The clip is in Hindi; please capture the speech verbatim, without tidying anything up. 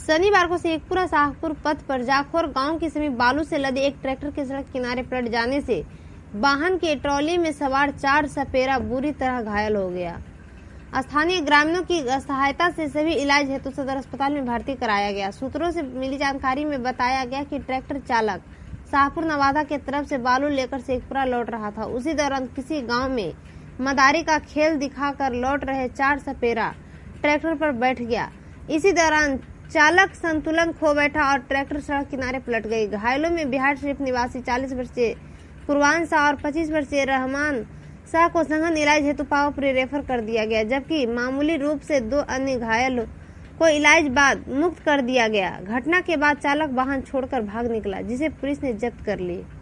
शनिवार को शेखपुरा शाहपुर पथ पर जाखोर गांव के समीप बालू से लदे एक ट्रैक्टर के सड़क किनारे पलट जाने से वाहन के ट्रॉली में सवार चार सपेरा बुरी तरह घायल हो गया। स्थानीय ग्रामीणों की सहायता से सभी इलाज हेतु सदर अस्पताल में भर्ती कराया गया। सूत्रों से मिली जानकारी में बताया गया कि ट्रैक्टर चालक शाहपुर नवादा के तरफ से बालू लेकर शेखपुरा लौट रहा था। उसी दौरान किसी गांव में मदारी का खेल दिखाकर लौट रहे चार सपेरा ट्रैक्टर पर बैठ गया। इसी दौरान चालक संतुलन खो बैठा और ट्रैक्टर सड़क किनारे पलट गई। घायलों में बिहार शरीफ निवासी चालीस वर्षीय कुरबान शाह और पच्चीस वर्षीय रहमान शाह को सघन इलाज हेतु पावापुरी रेफर कर दिया गया, जबकि मामूली रूप से दो अन्य घायल को इलाज बाद मुक्त कर दिया गया। घटना के बाद चालक वाहन छोड़कर भाग निकला, जिसे पुलिस ने जब्त कर ली।